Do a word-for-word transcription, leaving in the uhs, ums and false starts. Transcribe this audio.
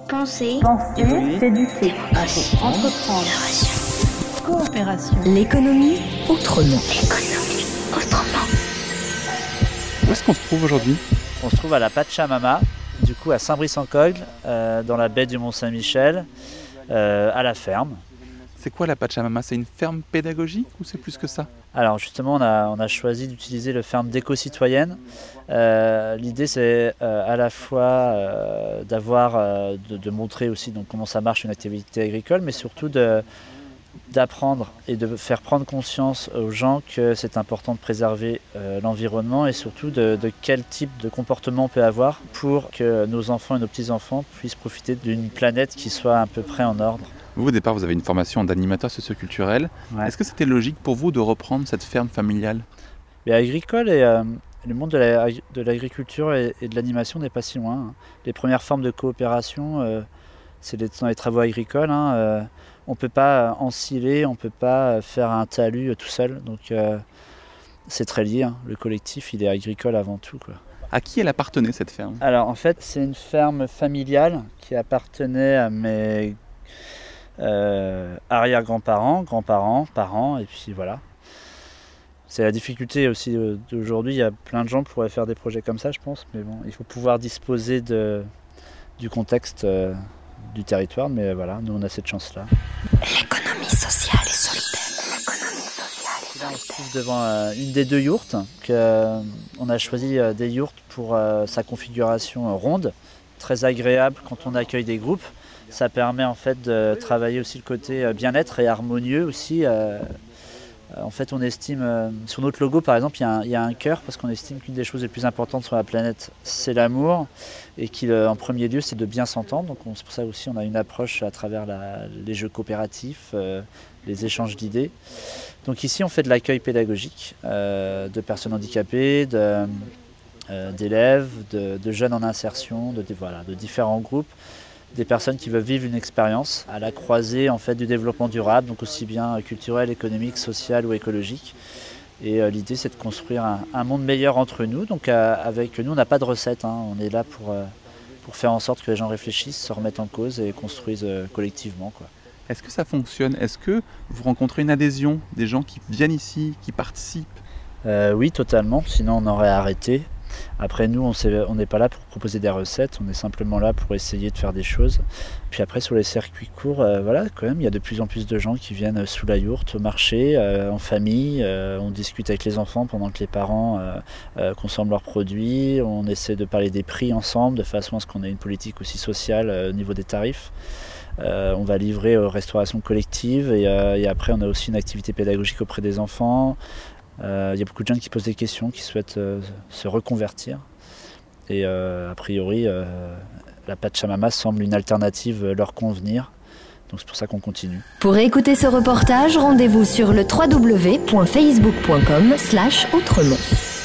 Penser, Penser, évoluer, s'éduquer, démocratie, entreprendre, coopération, l'économie autrement. L'économie autrement. Où est-ce qu'on se trouve aujourd'hui ? On se trouve à la Pachamama, du coup à Saint-Brice-en-Cogle, euh, dans la baie du Mont-Saint-Michel, euh, à la ferme. C'est quoi la Pachamama ? C'est une ferme pédagogique ou c'est plus que ça ? Alors justement, on a, on a choisi d'utiliser le ferme d'éco-citoyenne. Euh, l'idée, c'est euh, à la fois euh, d'avoir, euh, de, de montrer aussi donc, comment ça marche une activité agricole, mais surtout de, d'apprendre et de faire prendre conscience aux gens que c'est important de préserver euh, l'environnement et surtout de, de quel type de comportement on peut avoir pour que nos enfants et nos petits-enfants puissent profiter d'une planète qui soit à peu près en ordre. Vous, au départ, vous avez une formation d'animateur socioculturel. Ouais. Est-ce que c'était logique pour vous de reprendre cette ferme familiale ? Mais agricole et euh, le monde de, la, de l'agriculture et, et de l'animation n'est pas si loin. Hein. Les premières formes de coopération, euh, c'est les, dans les travaux agricoles. Hein, euh, on ne peut pas ensiler, on ne peut pas faire un talus tout seul. Donc euh, c'est très lié. Hein. Le collectif, il est agricole avant tout, quoi. À qui elle appartenait, cette ferme ? Alors en fait, c'est une ferme familiale qui appartenait à mes Euh, arrière-grands-parents, grands-parents, parents, et puis voilà. C'est la difficulté aussi d'aujourd'hui, il y a plein de gens qui pourraient faire des projets comme ça, je pense, mais bon, il faut pouvoir disposer de, du contexte euh, du territoire, mais voilà, nous on a cette chance-là. L'économie sociale et solidaire. L'économie sociale et Là, on se solidaire. trouve devant euh, une des deux yourtes. Que, euh, on a choisi euh, des yourtes pour euh, sa configuration euh, ronde, très agréable quand on accueille des groupes. Ça permet en fait de travailler aussi le côté bien-être et harmonieux aussi. Euh, en fait, on estime, euh, sur notre logo par exemple, il y a un, il y a un cœur parce qu'on estime qu'une des choses les plus importantes sur la planète, c'est l'amour et qu'en premier lieu, c'est de bien s'entendre. Donc c'est pour ça aussi on a une approche à travers la, les jeux coopératifs, euh, les échanges d'idées. Donc ici, on fait de l'accueil pédagogique euh, de personnes handicapées, de, euh, d'élèves, de, de jeunes en insertion, de, de, voilà, de différents groupes. Des personnes qui veulent vivre une expérience à la croisée en fait, du développement durable, donc aussi bien culturel, économique, social ou écologique. Et euh, l'idée, c'est de construire un, un monde meilleur entre nous. Donc euh, avec nous, on n'a pas de recette. Hein. On est là pour, euh, pour faire en sorte que les gens réfléchissent, se remettent en cause et construisent euh, collectivement, quoi. Est-ce que ça fonctionne ? Est-ce que vous rencontrez une adhésion des gens qui viennent ici, qui participent ? euh, Oui, totalement. Sinon, on aurait arrêté. Après nous, on n'est pas là pour proposer des recettes, on est simplement là pour essayer de faire des choses. Puis après sur les circuits courts, euh, voilà, quand même, il y a de plus en plus de gens qui viennent sous la yourte, au marché, euh, en famille. Euh, on discute avec les enfants pendant que les parents euh, euh, consomment leurs produits. On essaie de parler des prix ensemble, de façon à ce qu'on ait une politique aussi sociale euh, au niveau des tarifs. Euh, on va livrer aux restaurations collectives et, euh, et après on a aussi une activité pédagogique auprès des enfants. Il euh, y a beaucoup de jeunes qui posent des questions, qui souhaitent euh, se reconvertir. Et euh, a priori, euh, la Pachamama semble une alternative leur convenir. Donc c'est pour ça qu'on continue. Pour écouter ce reportage, rendez-vous sur le w w w point facebook point com slash autrement.